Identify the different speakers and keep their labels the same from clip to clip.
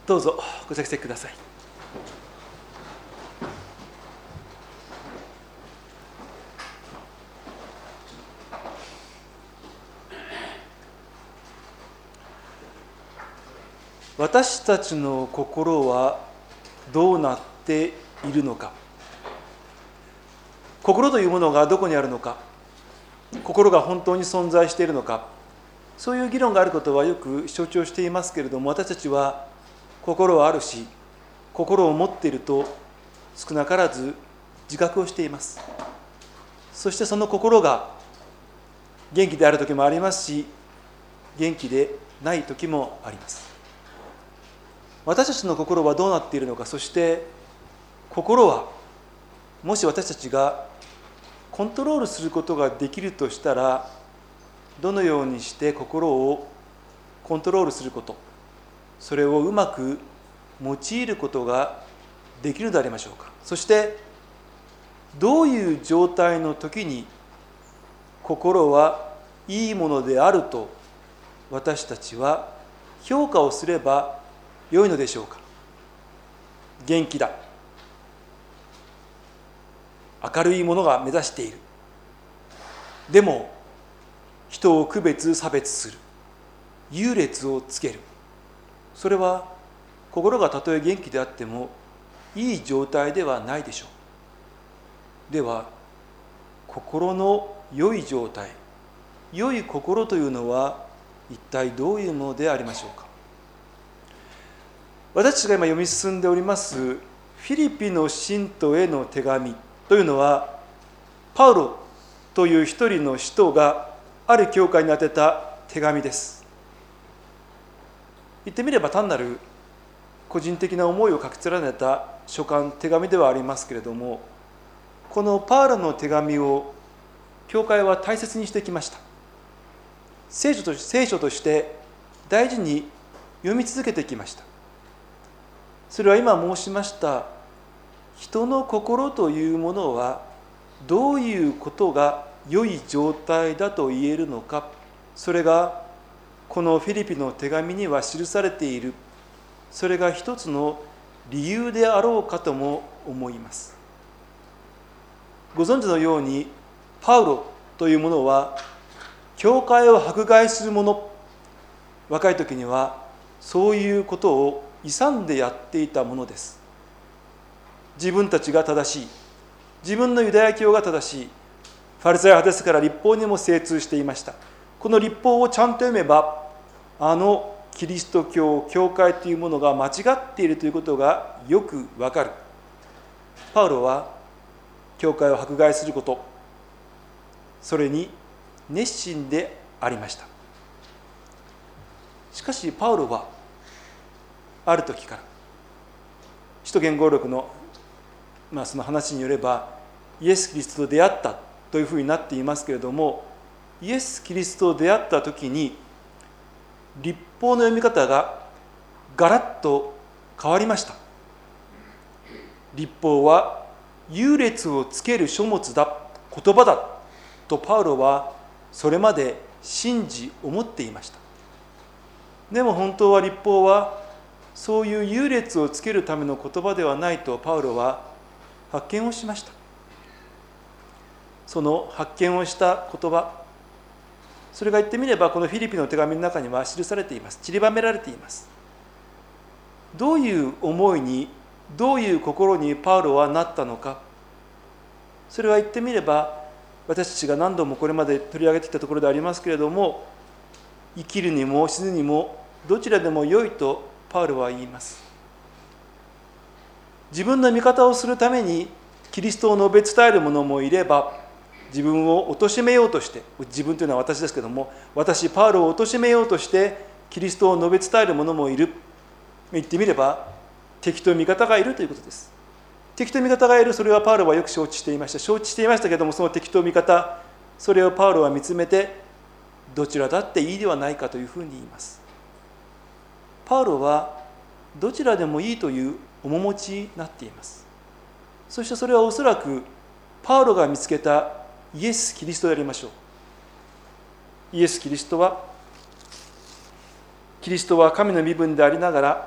Speaker 1: どうぞご着席ください。私たちの心はどうなっているのか。心というものがどこにあるのか。心が本当に存在しているのか。そういう議論があることはよく承知をしていますけれども、私たちは心はあるし、心を持っていると少なからず自覚をしています。そしてその心が元気である時もありますし、元気でない時もあります。私たちの心はどうなっているのか。そして心はもし私たちがコントロールすることができるとしたら、どのようにして心をコントロールすること、それをうまく用いることができるのでありましょうか。そしてどういう状態の時に心はいいものであると私たちは評価をすれば良いのでしょうか。元気だ、明るいものが目指している、でも人を区別差別する、優劣をつける、それは心がたとえ元気であってもいい状態ではないでしょう。では心の良い状態、良い心というのは一体どういうものでありましょうか。私たちが今読み進んでおりますフィリピの信徒への手紙というのは、パウロという一人の使徒がある教会に宛てた手紙です。言ってみれば単なる個人的な思いを書き連ねた書簡、手紙ではありますけれども、このパウロの手紙を教会は大切にしてきました。聖書として大事に読み続けてきました。それは今申しました人の心というものはどういうことが良い状態だと言えるのか、それがこのフィリピの手紙には記されている、それが一つの理由であろうかとも思います。ご存知のようにパウロというものは教会を迫害する者、若い時にはそういうことを勇んでやっていたものです。自分たちが正しい、自分のユダヤ教が正しい、ファリサイ派ですから律法にも精通していました。この律法をちゃんと読めば、あのキリスト教、教会というものが間違っているということがよくわかる。パウロは教会を迫害すること、それに熱心でありました。しかしパウロはある時から、使徒言語録の、その話によればイエス・キリストと出会ったというふうになっていますけれども、イエス・キリストと出会った時に律法の読み方がガラッと変わりました。律法は優劣をつける書物だ、言葉だとパウロはそれまで信じ思っていました。でも本当は律法はそういう優劣をつけるための言葉ではないとパウロは発見をしました。その発見をした言葉、それが言ってみればこのフィリピの手紙の中には記されています。散りばめられています。どういう思いに、どういう心にパウロはなったのか、それは言ってみれば私たちが何度もこれまで取り上げてきたところでありますけれども、生きるにも死ぬにもどちらでも良いとパウロは言います。自分の味方をするためにキリストを述べ伝える者もいれば、自分を貶めようとして、自分というのは私ですけども、私パウロを貶めようとしてキリストを述べ伝える者もいる。言ってみれば敵と味方がいるということです。敵と味方がいる、それはパウロはよく承知していました。承知していましたけれども、その敵と味方、それをパウロは見つめて、どちらだっていいではないかというふうに言います。パウロはどちらでもいいという面持ちになっています。そしてそれはおそらくパウロが見つけたイエス・キリストでありましょう。イエス・キリストは神の身分でありながら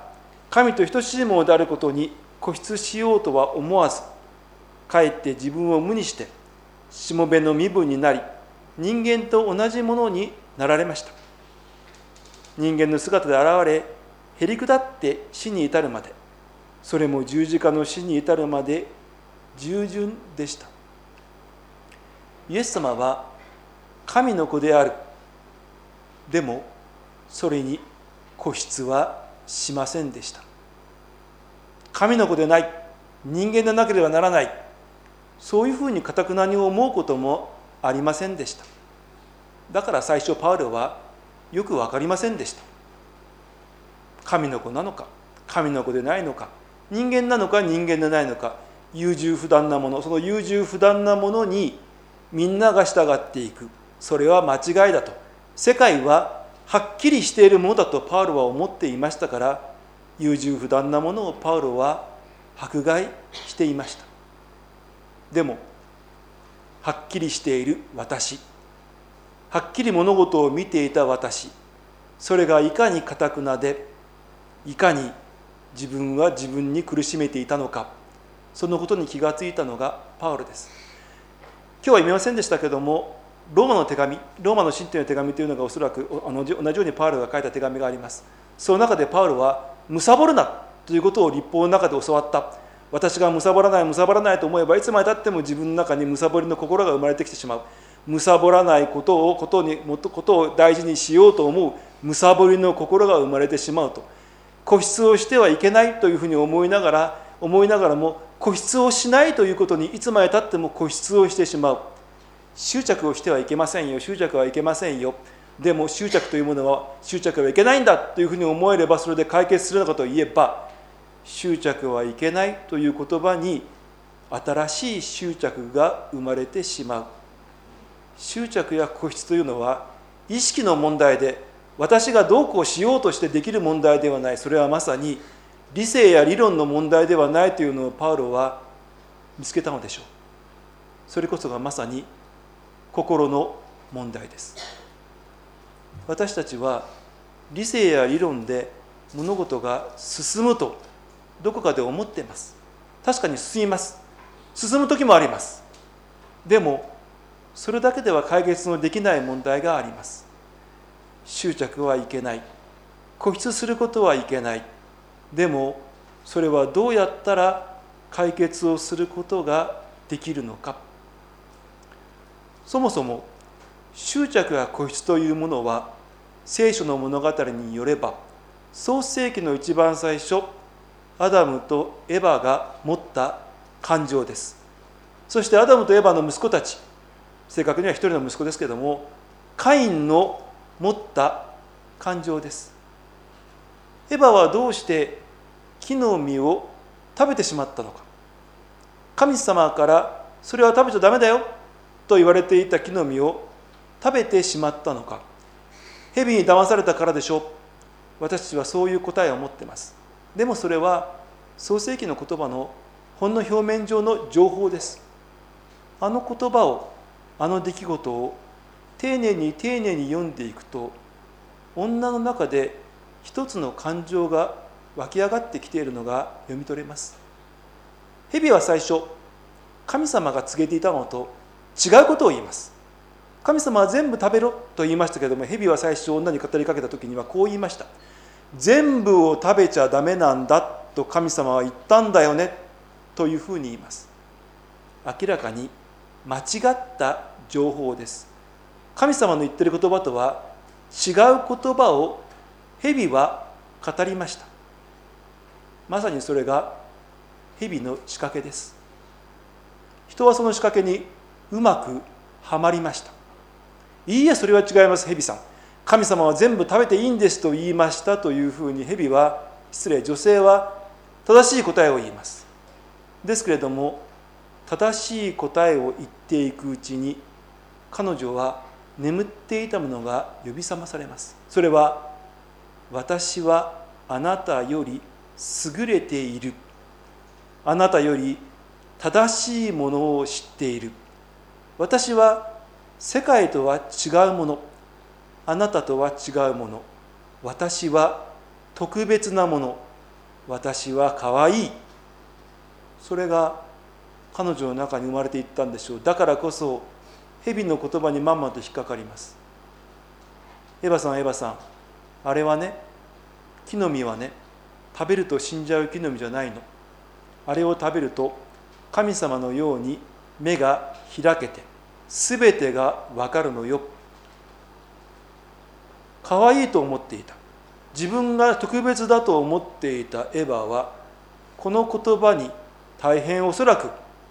Speaker 1: 神と等しいものであることに固執しようとは思わず、かえって自分を無にしてしもべの身分になり、人間と同じものになられました。人間の姿で現れ、へりくだって死に至るまで、それも十字架の死に至るまで従順でした。イエス様は神の子である。でもそれに固執はしませんでした。神の子でない、人間でなければならない、そういうふうに堅くなに思うこともありませんでした。だから最初パウロはよく分かりませんでした。神の子なのか、神の子でないのか、人間なのか人間でないのか、優柔不断なもの、その優柔不断なものにみんなが従っていく、それは間違いだと、世界ははっきりしているものだとパウロは思っていましたから、優柔不断なものをパウロは迫害していました。でもはっきりしている私、はっきり物事を見ていた私、それがいかに堅くなで、いかに自分は自分に苦しめていたのか、そのことに気がついたのがパウロです。今日は読みませんでしたけども、ローマの手紙、ローマの信徒への手紙というのがおそらく同じようにパウロが書いた手紙があります。その中でパウロは貪るなということを律法の中で教わった。私が貪らないと思えば、いつまでたっても自分の中に貪りの心が生まれてきてしまう。貪らないことを大事にしようと思う貪りの心が生まれてしまうと。固執をしてはいけないというふうに思いながらも、固執をしないということにいつまでたっても固執をしてしまう。執着をしてはいけませんよ、執着はいけませんよ。でも執着というものは執着はいけないんだというふうに思えればそれで解決するのかといえば、執着はいけないという言葉に新しい執着が生まれてしまう。執着や固執というのは意識の問題で、私がどうこうしようとしてできる問題ではない。それはまさに理性や理論の問題ではないというのをパウロは見つけたのでしょう。それこそがまさに心の問題です。私たちは理性や理論で物事が進むとどこかで思っています。確かに進みます。進む時もあります。でもそれだけでは解決のできない問題があります。執着はいけない。固執することはいけない。でもそれはどうやったら解決をすることができるのか。そもそも執着や固執というものは聖書の物語によれば、創世記の一番最初、アダムとエバが持った感情です。そしてアダムとエバの息子たち、正確には一人の息子ですけれども、カインの持った感情です。エバはどうして木の実を食べてしまったのか。神様からそれは食べちゃダメだよと言われていた木の実を食べてしまったのか。蛇に騙されたからでしょう。私たちはそういう答えを持っています。でもそれは創世記の言葉のほんの表面上の情報です。あの言葉を、あの出来事を丁寧に読んでいくと、女の中で一つの感情が湧き上がってきているのが読み取れます。蛇は最初、神様が告げていたのと違うことを言います。神様は全部食べろと言いましたけれども、蛇は最初女に語りかけた時にはこう言いました。全部を食べちゃダメなんだと神様は言ったんだよねというふうに言います。明らかに間違った情報です。神様の言っている言葉とは違う言葉を蛇は語りました。まさにそれが蛇の仕掛けです。人はその仕掛けにうまくはまりました。いいえ、それは違います。蛇さん、神様は全部食べていいんですと言いましたというふうに女性は正しい答えを言います。ですけれども、正しい答えを言っていくうちに、彼女は眠っていたものが呼び覚まされます。それは、私はあなたより優れている。あなたより正しいものを知っている。私は世界とは違うもの。あなたとは違うもの。私は特別なもの。 私はかわいい。それが彼女の中に生まれていったんでしょう。だからこそ蛇の言葉にまんまと引っかかります。エバさん、あれはね、木の実はね、食べると死んじゃう木の実じゃないの。あれを食べると神様のように目が開けてすべてがわかるのよ。かわいいと思っていた、自分が特別だと思っていたエヴァは、この言葉に大変おそらく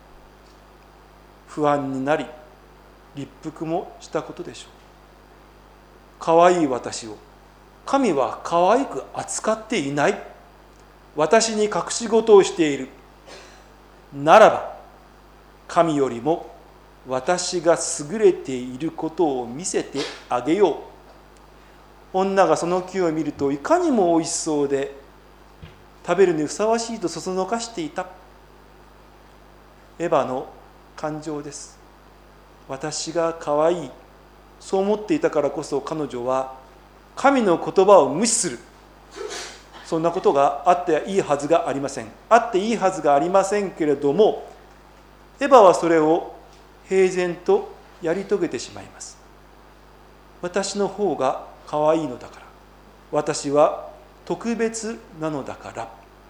Speaker 1: 不安になり立腹もしたことでしょう。かわいい私を神はかわいく扱っていない、私に隠し事をしているならば、神よりも私が優れていることを見せてあげよう。女がその木を見るといかにもおいしそうで、食べるにふさわしいとそそのかしていた。エヴァの感情です。私がかわいい、そう思っていたからこそ彼女は神の言葉を無視する。そんなことがあっていいはずがありません。あっていいはずがありませんけれども、エヴァはそれを平然とやり遂げてしまいます。私の方がかわいいのだから、私は特別なのだから。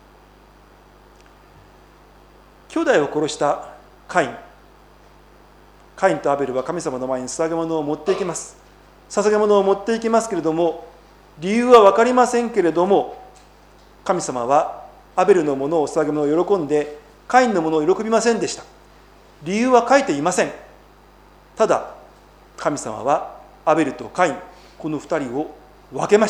Speaker 1: 兄弟を殺したカインとアベルは神様の前に捧げ物を持っていきます。捧げ物を持っていきますけれども、理由は分かりませんけれども、神様はアベルのものを捧げ物を喜んで、カインのものを喜びませんでした。理由は書いていません。ただ神様はアベルとカイン、この2人を分けました。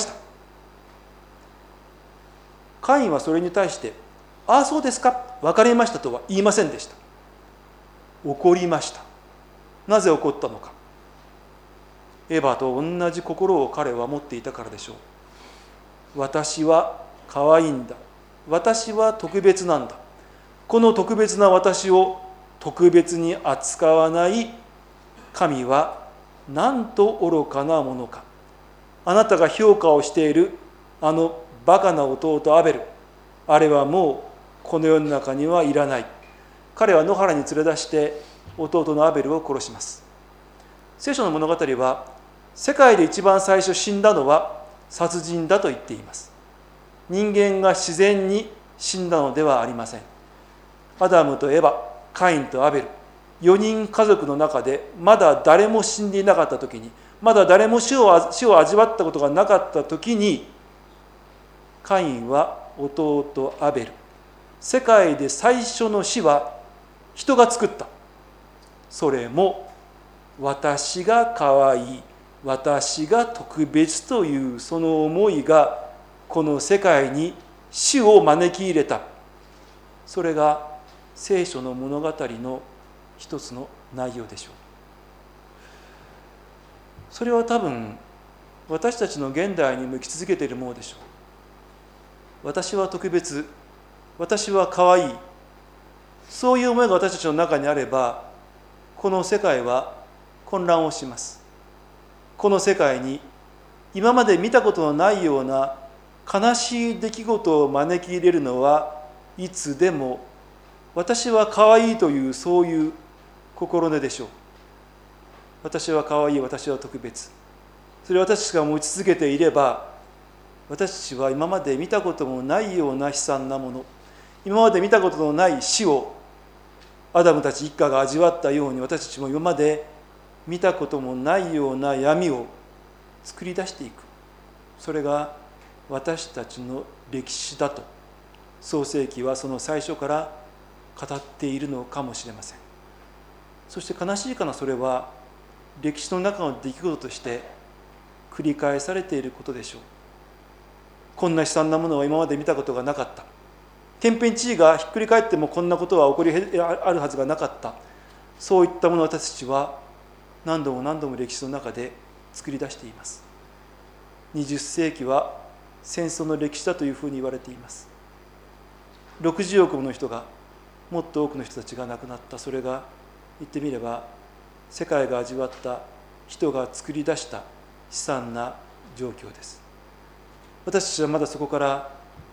Speaker 1: カインはそれに対して、ああそうですか、分かりましたとは言いませんでした。怒りました。なぜ怒ったのか。エヴァと同じ心を彼は持っていたからでしょう。私は可愛いんだ、私は特別なんだ、この特別な私を特別に扱わない神はなんと愚かなものか。あなたが評価をしているあのバカな弟アベル、あれはもうこの世の中にはいらない。彼は野原に連れ出して弟のアベルを殺します。聖書の物語は、世界で一番最初死んだのは殺人だと言っています。人間が自然に死んだのではありません。アダムとエバ、カインとアベル、4人家族の中でまだ誰も死んでいなかった時に、まだ誰も死を味わったことがなかった時に、カインは弟アベル、世界で最初の死は人が作った。それも私が可愛い、私が特別というその思いがこの世界に死を招き入れた。それが聖書の物語の一つの内容でしょう。それは多分私たちの現代に向き続けているものでしょう。私は特別、私は可愛い、そういう思いが私たちの中にあれば、この世界は混乱をします。この世界に今まで見たことのないような悲しい出来事を招き入れるのはいつでも私は可愛いというそういう心根でしょう。私は可愛い、私は特別、それを私たちが思い続けていれば、私たちは今まで見たこともないような悲惨なもの、今まで見たことのない死をアダムたち一家が味わったように、私たちも今まで見たこともないような闇を作り出していく。それが私たちの歴史だと創世記はその最初から語っているのかもしれません。そして悲しいかな、それは歴史の中の出来事として繰り返されていることでしょう。こんな悲惨なものは今まで見たことがなかった。天変地異がひっくり返ってもこんなことは起こりあるはずがなかった。そういったものを私たちは何度も何度も歴史の中で作り出しています。20世紀は戦争の歴史だというふうに言われています。60億もの人が、もっと多くの人たちが亡くなった。それが言ってみれば世界が味わった人が作り出した悲惨な状況です。私たちはまだそこから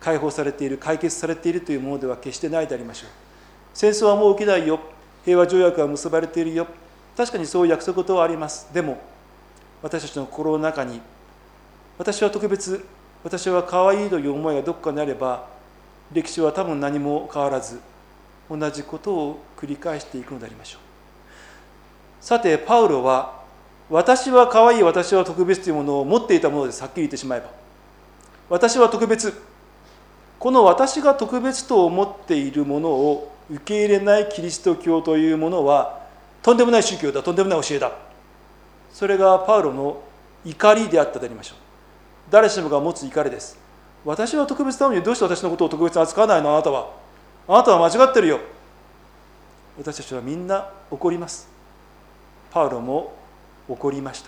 Speaker 1: 解放されている、解決されているというものでは決してないでありましょう。戦争はもう起きないよ、平和条約は結ばれているよ、確かにそういう約束とはあります。でも私たちの心の中に、私は特別、私は可愛いという思いがどこかにあれば、歴史は多分何も変わらず同じことを繰り返していくのでありましょう。さてパウロは、私は可愛い、私は特別というものを持っていたものです。はっきり言ってしまえば、私は特別、この私が特別と思っているものを受け入れないキリスト教というものはとんでもない宗教だ、とんでもない教えだ。それがパウロの怒りであったでありましょう。誰しもが持つ怒りです。私は特別なのにどうして私のことを特別に扱わないの、あなたは。あなたは間違ってるよ。私たちはみんな怒ります。パウロも怒りました。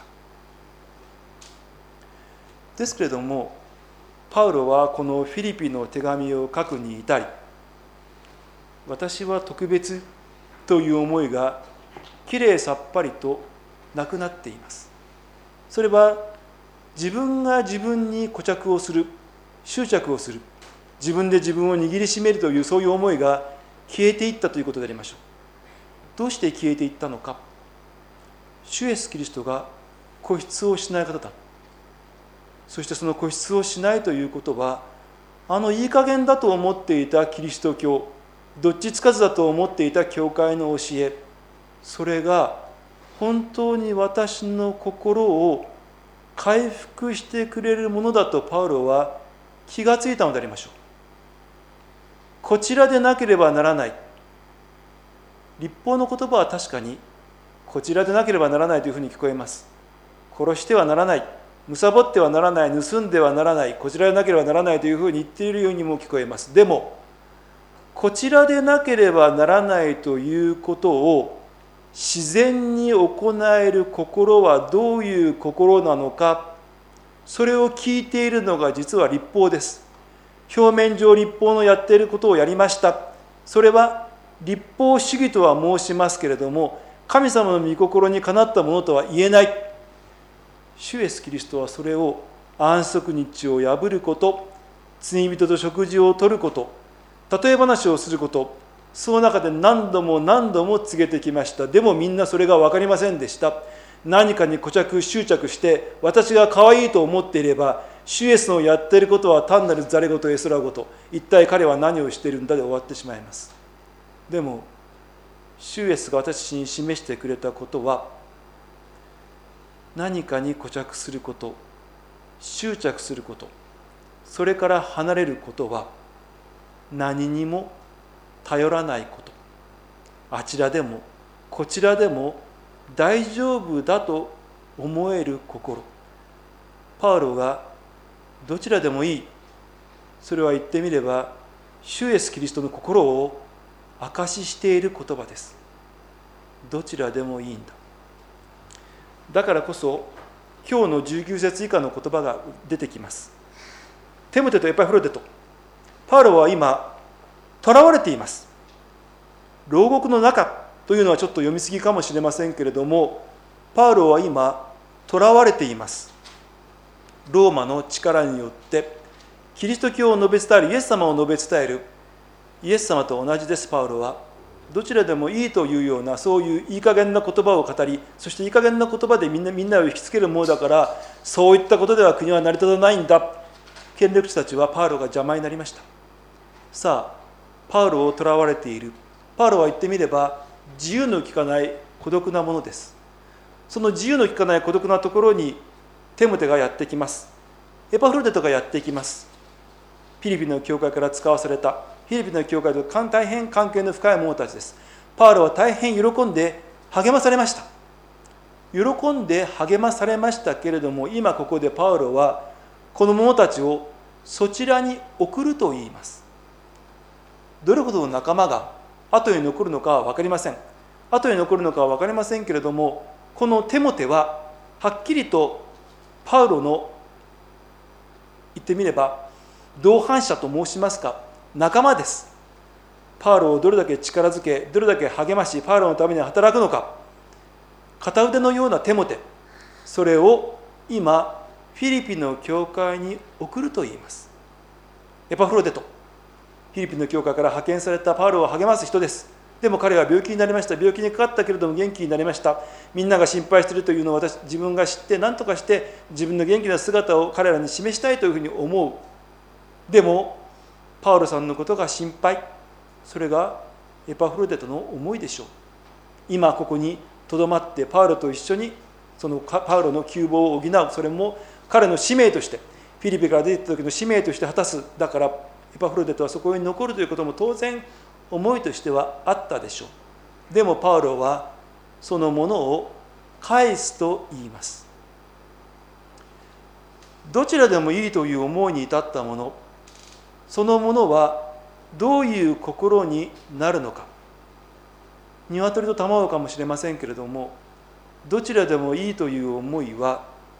Speaker 1: ですけれども、パウロはこのフィリピの手紙を書くに至り、私は特別という思いがきれいさっぱりとなくなっています。それは自分が自分に固着をする、執着をする、自分で自分を握りしめるというそういう思いが消えていったということでありましょう。どうして消えていったのか。主イエスキリストが固執をしない方だ。そしてその固執をしないということは、いい加減だと思っていたキリスト教、どっちつかずだと思っていた教会の教え、それが本当に私の心を回復してくれるものだとパウロは気がついたのでありましょう。こちらでなければならない。律法の言葉は確かにこちらでなければならないというふうに聞こえます。殺してはならない、貪ってはならない、盗んではならない、こちらでなければならないというふうに言っているようにも聞こえます。でもこちらでなければならないということを自然に行える心はどういう心なのか、それを聞いているのが実は律法です。表面上律法のやっていることをやりました。それは律法主義とは申しますけれども、神様の御心にかなったものとは言えない。主イエスキリストはそれを安息日を破ること、罪人と食事をとること、例え話をすること、その中で何度も何度も告げてきました。でもみんなそれが分かりませんでした。何かに固着執着して私が可愛いと思っていれば、主イエスのやっていることは単なるざれ言、絵空事、一体彼は何をしているんだで終わってしまいます。でも主イエスが私に示してくれたことは、何かに固着すること、執着すること、それから離れることは何にも頼らないこと、あちらでもこちらでも大丈夫だと思える心。パウロがどちらでもいい、それは言ってみれば主イエスキリストの心を証ししている言葉です。どちらでもいいんだ。だからこそ今日の19節以下の言葉が出てきます。テモテとエパフロデト、パウロは今囚われています。牢獄の中というのはちょっと読みすぎかもしれませんけれども、パウロは今囚われています。ローマの力によってキリスト教を述べ伝える、イエス様を述べ伝える、イエス様と同じです。パウロはどちらでもいいというような、そういういい加減な言葉を語り、そしていい加減な言葉でみんなを引きつけるものだから、そういったことでは国は成り立たないんだ。権力者たちはパウロが邪魔になりました。さあパウロを囚われている。パウロは言ってみれば自由の利かない孤独なものです。その自由の利かない孤独なところにテモテがやってきます。エパフロデトがやってきます。フィリピンの教会から使わされた、フィリピンの教会と大変関係の深い者たちです。パウロは大変喜んで励まされました。喜んで励まされましたけれども、今ここでパウロはこの者たちをそちらに送ると言います。どれほどの仲間が後に残るのかは分かりません。後に残るのかは分かりませんけれども、このテモテははっきりとパウロの言ってみれば同伴者と申しますか、仲間です。パウロをどれだけ力づけ、どれだけ励まし、パウロのために働くのか、片腕のようなテモテ、それを今フィリピンの教会に送ると言います。 エパフロデト、フィリピンの教会から派遣されたパウロを励ます人です。でも彼は病気になりました。病気にかかったけれども元気になりました。みんなが心配しているというのを自分が知って、何とかして自分の元気な姿を彼らに示したいというふうに思う。でもパウロさんのことが心配。それがエパフロデトの思いでしょう。今ここにとどまってパウロと一緒にそのパウロの窮乏を補う。それも彼の使命として、フィリピンから出てきた時の使命として果たす。だからエパフロデトはそこに残るということも当然思いとしてはあったでしょう。でもパウロはそのものを返すと言います。どちらでもいいという思いに至ったもの、そのものはどういう心になるのか。鶏と卵かもしれませんけれども、どちらでもいいという思いは、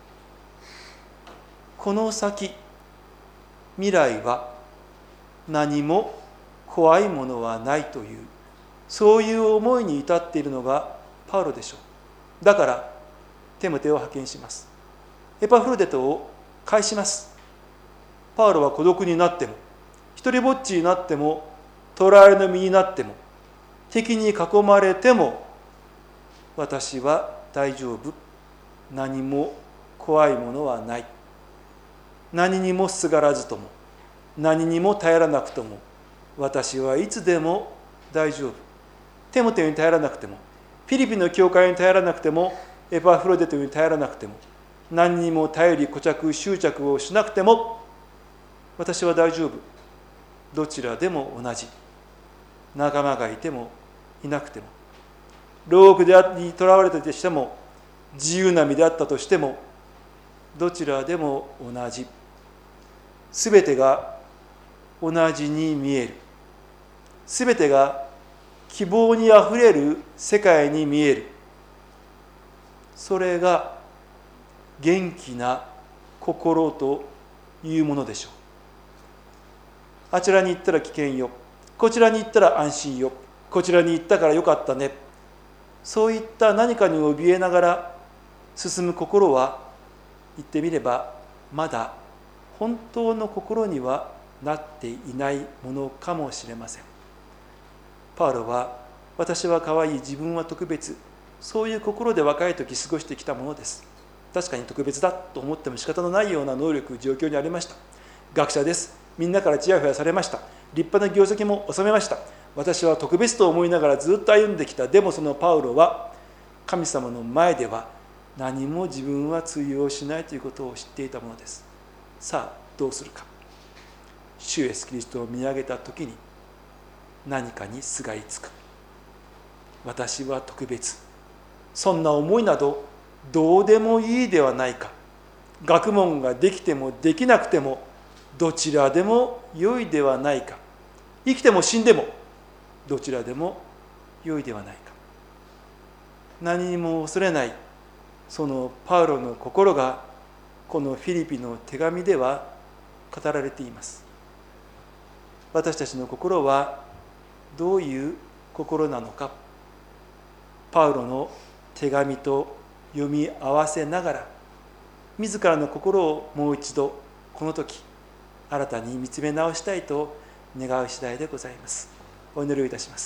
Speaker 1: この先未来は何も怖いものはないという、そういう思いに至っているのがパウロでしょう。だからテモテを派遣します。エパフロデトを返します。パウロは孤独になっても、一人ぼっちになっても、捕らえの身になっても、敵に囲まれても、私は大丈夫。何も怖いものはない。何にもすがらずとも、何にも頼らなくとも、私はいつでも大丈夫。テモテに頼らなくても、フィリピンの教会に頼らなくても、エパフロデトに頼らなくても、何にも頼り固着執着をしなくても、私は大丈夫。どちらでも同じ。仲間がいてもいなくても、牢獄に囚われたとしても、自由な身であったとしても、どちらでも同じ。すべてが同じに見える。すべてが希望にあふれる世界に見える。それが元気な心というものでしょう。あちらに行ったら危険よ。こちらに行ったら安心よ。こちらに行ったからよかったね。そういった何かに怯えながら進む心は、言ってみればまだ本当の心にはなっていないものかもしれません。パウロは、私は可愛い、自分は特別、そういう心で若い時過ごしてきたものです。確かに特別だと思っても仕方のないような能力、状況にありました。学者です。みんなからちやほやされました。立派な業績も収めました。私は特別と思いながらずっと歩んできた。でもそのパウロは、神様の前では何も自分は通用しないということを知っていたものです。さあどうするか。主イエスキリストを見上げた時に何かにすがりつく。私は特別。そんな思いなどどうでもいいではないか。学問ができてもできなくてもどちらでも良いではないか。生きても死んでもどちらでも良いではないか。何にも恐れないそのパウロの心がこのフィリピの手紙では語られています。私たちの心はどういう心なのか、パウロの手紙と読み合わせながら、自らの心をもう一度この時新たに見つめ直したいと願う次第でございます。お祈りをいたします。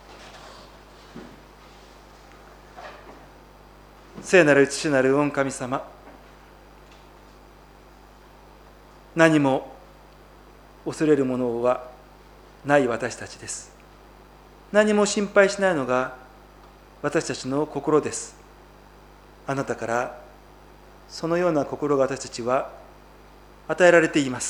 Speaker 1: 聖なる父なる御神様、何も恐れるものはない私たちです。何も心配しないのが私たちの心です。あなたからそのような心が私たちは与えられています。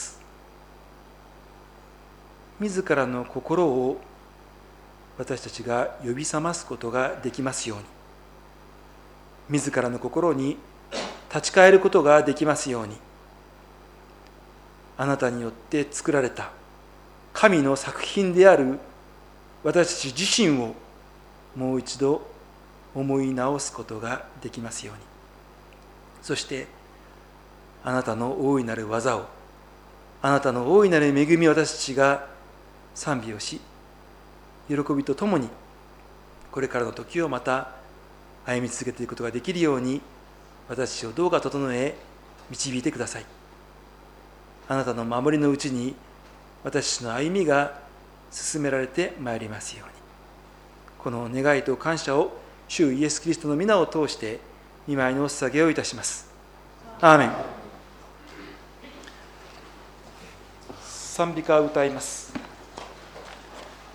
Speaker 1: 自らの心を私たちが呼び覚ますことができますように、自らの心に立ち返ることができますように、あなたによって作られた神の作品である私たち自身をもう一度思い直すことができますように。そしてあなたの大いなる技を、あなたの大いなる恵みを私たちが賛美をし、喜びとともにこれからの時をまた歩み続けていくことができるように、私たちをどうか整え導いてください。あなたの守りのうちに私の歩みが進められてまいりますように。この願いと感謝を主イエス・キリストの皆を通して御前にお捧げをいたします。アーメン。賛美歌を歌います。